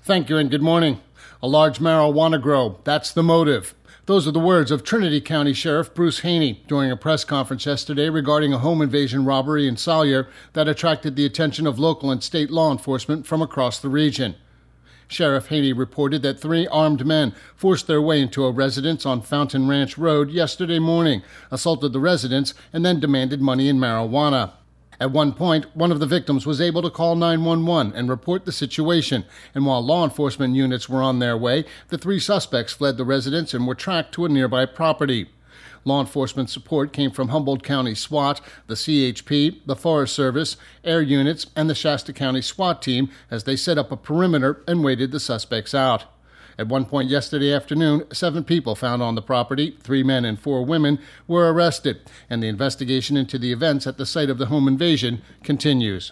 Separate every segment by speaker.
Speaker 1: Thank you and good morning. A large marijuana grow, that's the motive. Those are the words of Trinity County Sheriff Bruce Haney during a press conference yesterday regarding a home invasion robbery in Salyer that attracted the attention of local and state law enforcement from across the region. Sheriff Haney reported that 3 armed men forced their way into a residence on Fountain Ranch Road yesterday morning, assaulted the residents, and then demanded money in marijuana. At one point, one of the victims was able to call 911 and report the situation, and while law enforcement units were on their way, the 3 suspects fled the residence and were tracked to a nearby property. Law enforcement support came from Humboldt County SWAT, the CHP, the Forest Service, air units, and the Shasta County SWAT team as they set up a perimeter and waited the suspects out. At one point yesterday afternoon, 7 people found on the property, 3 men and 4 women, were arrested, and the investigation into the events at the site of the home invasion continues.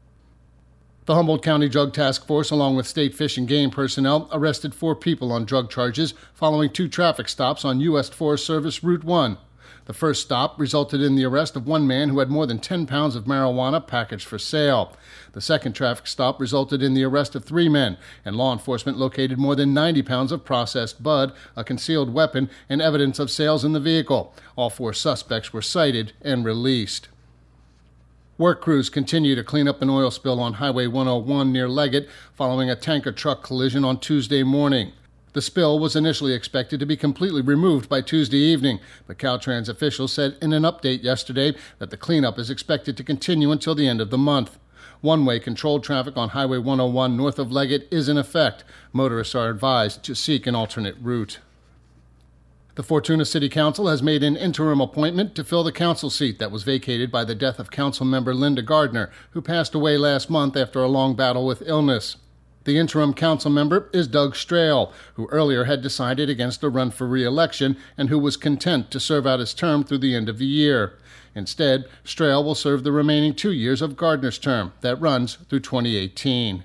Speaker 1: The Humboldt County Drug Task Force, along with state fish and game personnel, arrested 4 people on drug charges following 2 traffic stops on U.S. Forest Service Route 1. The first stop resulted in the arrest of 1 man who had more than 10 pounds of marijuana packaged for sale. The second traffic stop resulted in the arrest of 3 men, and law enforcement located more than 90 pounds of processed bud, a concealed weapon, and evidence of sales in the vehicle. All 4 suspects were cited and released. Work crews continue to clean up an oil spill on Highway 101 near Leggett following a tanker truck collision on Tuesday morning. The spill was initially expected to be completely removed by Tuesday evening, but Caltrans officials said in an update yesterday that the cleanup is expected to continue until the end of the month. One-way controlled traffic on Highway 101 north of Leggett is in effect. Motorists are advised to seek an alternate route. The Fortuna City Council has made an interim appointment to fill the council seat that was vacated by the death of council member Linda Gardner, who passed away last month after a long battle with illness. The interim council member is Doug Strahl, who earlier had decided against a run for re-election and who was content to serve out his term through the end of the year. Instead, Strahl will serve the remaining 2 years of Gardner's term that runs through 2018.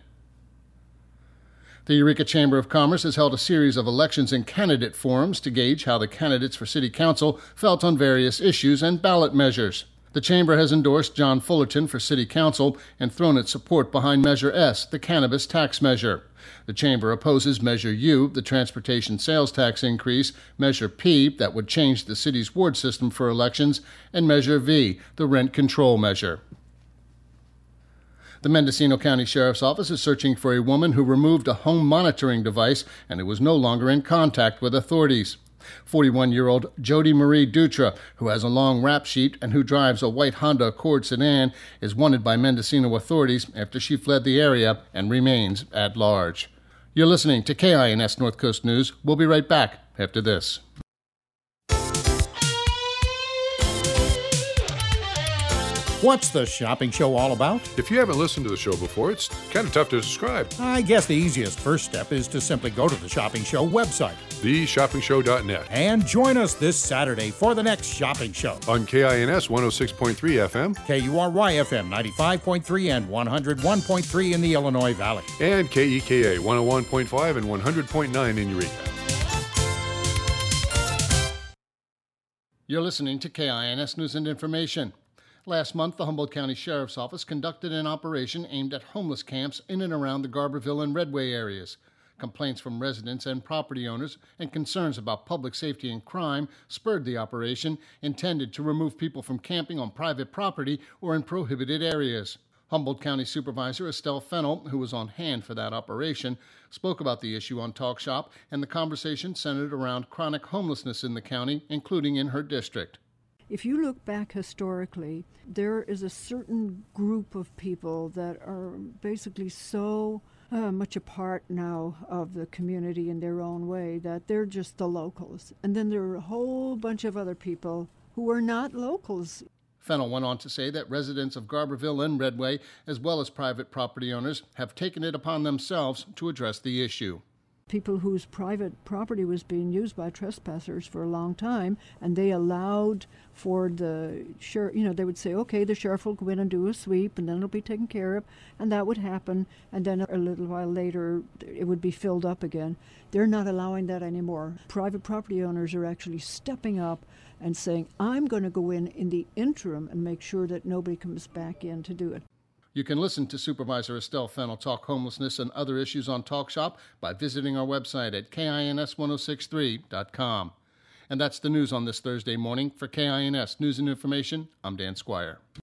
Speaker 1: The Eureka Chamber of Commerce has held a series of elections and candidate forums to gauge how the candidates for City Council felt on various issues and ballot measures. The Chamber has endorsed John Fullerton for City Council and thrown its support behind Measure S, the cannabis tax measure. The Chamber opposes Measure U, the transportation sales tax increase, Measure P, that would change the city's ward system for elections, and Measure V, the rent control measure. The Mendocino County Sheriff's Office is searching for a woman who removed a home monitoring device and who was no longer in contact with authorities. 41-year-old Jody Marie Dutra, who has a long rap sheet and who drives a white Honda Accord sedan, is wanted by Mendocino authorities after she fled the area and remains at large. You're listening to KINS North Coast News. We'll be right back after this.
Speaker 2: What's the shopping show all about?
Speaker 3: If you haven't listened to the show before, it's kind of tough to describe.
Speaker 2: I guess the easiest first step is to simply go to the Shopping Show website,
Speaker 3: theshoppingshow.net,
Speaker 2: and join us this Saturday for the next shopping show.
Speaker 3: On KINS 106.3 FM,
Speaker 2: KURY FM 95.3 and 101.3 in the Illinois Valley,
Speaker 3: and KEKA 101.5 and 100.9 in Eureka.
Speaker 1: You're listening to KINS News and Information. Last month, the Humboldt County Sheriff's Office conducted an operation aimed at homeless camps in and around the Garberville and Redway areas. Complaints from residents and property owners and concerns about public safety and crime spurred the operation, intended to remove people from camping on private property or in prohibited areas. Humboldt County Supervisor Estelle Fennell, who was on hand for that operation, spoke about the issue on Talk Shop, and the conversation centered around chronic homelessness in the county, including in her district.
Speaker 4: If you look back historically, there is a certain group of people that are basically so much a part now of the community in their own way that they're just the locals. And then there are a whole bunch of other people who are not locals.
Speaker 1: Fennell went on to say that residents of Garberville and Redway, as well as private property owners, have taken it upon themselves to address the issue.
Speaker 4: People whose private property was being used by trespassers for a long time, and they allowed for the sheriff, they would say, okay, the sheriff will go in and do a sweep, and then it'll be taken care of, and that would happen, and then a little while later, it would be filled up again. They're not allowing that anymore. Private property owners are actually stepping up and saying, I'm going to go in the interim and make sure that nobody comes back in to do it.
Speaker 1: You can listen to Supervisor Estelle Fennell talk homelessness and other issues on Talk Shop by visiting our website at KINS1063.com. And that's the news on this Thursday morning. For KINS News and Information, I'm Dan Squire.